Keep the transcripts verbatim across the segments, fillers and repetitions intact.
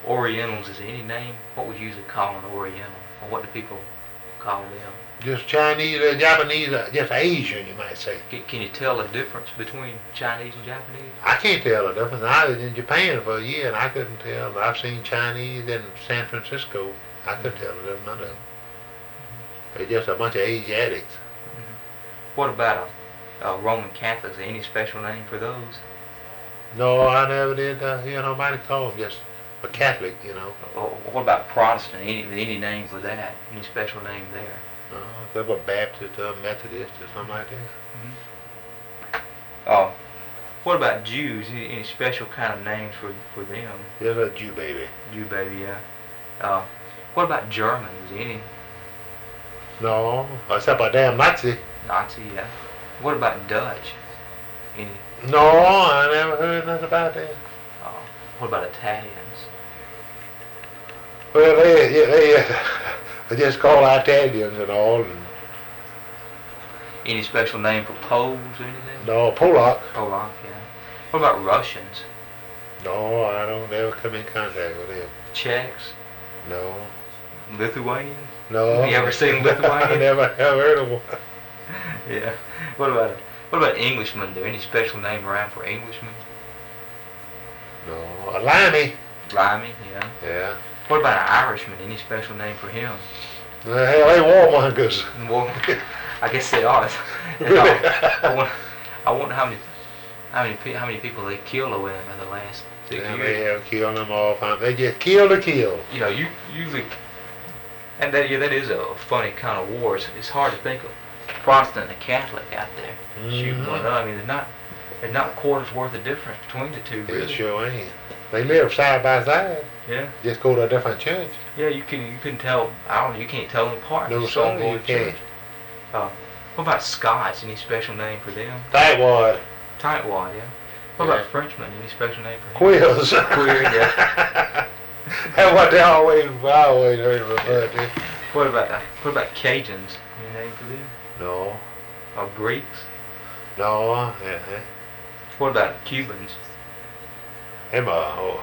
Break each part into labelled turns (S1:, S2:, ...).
S1: Orientals, is there any name? What would you usually call an Oriental? Or what do people call them?
S2: Just Chinese, uh, Japanese, uh, just Asian, you might say.
S1: Can, can you tell the difference between Chinese and Japanese?
S2: I can't tell the difference. I was in Japan for a year and I couldn't tell. I've seen Chinese in San Francisco. I couldn't tell the difference, none of them. They're just a bunch of Asiatics.
S1: Mm-hmm. What about a, a Roman Catholics? Is there any special name for those?
S2: No, I never did uh, hear nobody call them just a Catholic, you know.
S1: Or what about Protestant? Any, any name for that? Any special name there?
S2: No, except a Baptist or Methodist or something like that.
S1: Mm-hmm. Oh, what about Jews? Any, any special kind of names for, for them?
S2: Just a Jew baby.
S1: Jew baby, yeah. Uh, what about Germans? Any?
S2: No, except a damn Nazi.
S1: Nazi, yeah. What about Dutch? Any?
S2: No, I never heard nothing about that.
S1: Uh, what about Italians?
S2: Well, they, yeah, they, uh, they just call Italians and all. And
S1: Any special name for Poles or anything?
S2: no, Polak.
S1: Polak, yeah. What about Russians?
S2: No, I don't ever come in contact with them.
S1: Czechs?
S2: No.
S1: Lithuanians?
S2: No.
S1: You ever seen Lithuanians?
S2: I never have heard of one.
S1: Yeah. What about what about Englishmen? Is there any special name around for Englishmen?
S2: No. A Limey.
S1: Limey, yeah.
S2: Yeah.
S1: What about an Irishman? Any special name for him?
S2: The hell, they warmongers.
S1: Well, I guess they are. And, uh, I wonder, I wonder how many, how many, pe- how many people they killed over them in the last six
S2: Yeah,
S1: years.
S2: they have killed them all. They just kill to kill.
S1: You know, you usually, and that yeah, that is a funny kind of war. It's, it's hard to think of Protestant and Catholic out there shooting
S2: Mhm.
S1: one another. I mean, there's not, there's not a quarter's worth of difference between the two.
S2: It
S1: Really.
S2: sure ain't. They live side by side.
S1: Yeah.
S2: Just go to a different church.
S1: Yeah, you can you can tell. I don't know. You can't tell them apart.
S2: No,
S1: Just
S2: sir,
S1: all go
S2: you
S1: to
S2: can't.
S1: church. Uh, what about Scots? Any special name for them?
S2: Tightwad.
S1: Tightwad, yeah. What
S2: Yeah.
S1: about Frenchmen? Any special name for him?
S2: Quills.
S1: Queer, yeah.
S2: That's what they always, I always heard referred to.
S1: What about uh, what about Cajuns? Any name for them?
S2: No.
S1: Or Greeks?
S2: No. Yeah.
S1: What about Cubans?
S2: Him, uh, oh,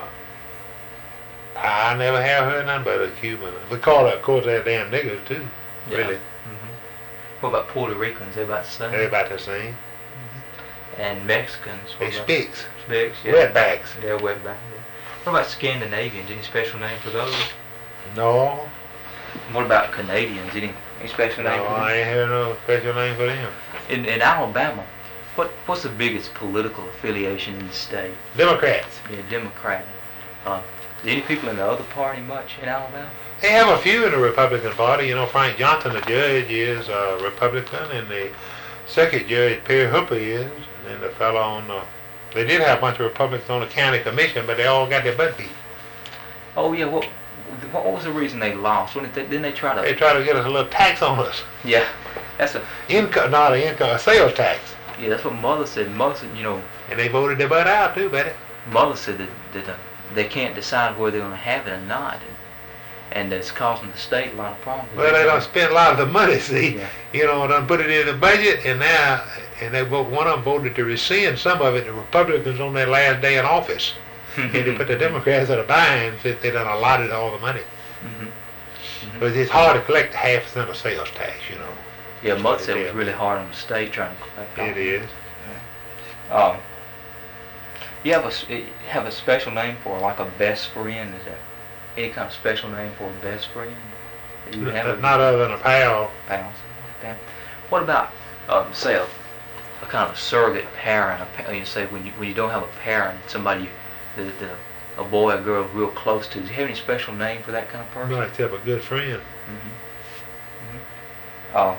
S2: I never have heard nothing but a Cuban. We call it, of course, they're damn niggers, too.
S1: Yeah.
S2: Really.
S1: Mm-hmm. What about Puerto Ricans? They about the same.
S2: They're about the same.
S1: Mm-hmm. And Mexicans?
S2: They
S1: what about-
S2: speaks.
S1: Spicks, yeah.
S2: Wetbacks.
S1: Yeah, wetback. Yeah. What about Scandinavians? Any special name for those?
S2: No.
S1: What about Canadians? Any, any special
S2: No,
S1: name for them?
S2: I ain't heard no special name for them.
S1: In, in Alabama, what what's the biggest political affiliation in the state?
S2: Democrats.
S1: Yeah, Democrat. Uh, is any people in the other party much in Alabama?
S2: They have a few in the Republican Party. You know, Frank Johnson, the judge, is a Republican, and the second judge, Perry Hooper, is. And then the fellow on the... They did have a bunch of Republicans on the county commission, but they all got their butt beat.
S1: Oh yeah, what what was the reason they lost? When did they, didn't they try to?
S2: They try to get us a little tax on us.
S1: Yeah, that's a
S2: Income, not an income, a sales tax.
S1: yeah. That's what Mother said. Mother said, you know,
S2: And they voted their butt out, too, buddy.
S1: Mother said that, that uh, they can't decide whether they're going to have it or not, and, and it's causing the state a lot of problems.
S2: Well, they don't spend a lot of the money, see.
S1: Yeah.
S2: You know, done put it in the budget, and now, and they vote, one of them voted to rescind some of it, the Republicans on their last day in office. And they put the Democrats in a bind since they done allotted all the money.
S1: Mm-hmm. Mm-hmm.
S2: But it's hard to collect half cent of sales tax, you know.
S1: Yeah, Mother said it
S2: Yeah.
S1: was really hard on the state trying to collect all
S2: It is.
S1: Um, you have a s- eh, have a special name for like a best friend? Is there any kind of special name for a best friend? that you would have a
S2: Not other than a pal.
S1: pal, something like that. What about um, say a, a kind of surrogate parent? A pa- you say when you when you don't have a parent, somebody that, that a boy or girl is real close to. Do you have any special name for that kind of person?
S2: No, except a good friend.
S1: Mm-hmm. Mm-hmm. Uh,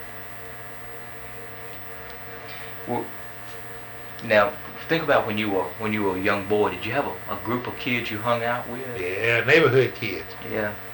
S1: well, now think about when you were when you were a young boy. Did you have a, a group of kids you hung out with?
S2: Yeah, neighborhood kids.
S1: Yeah.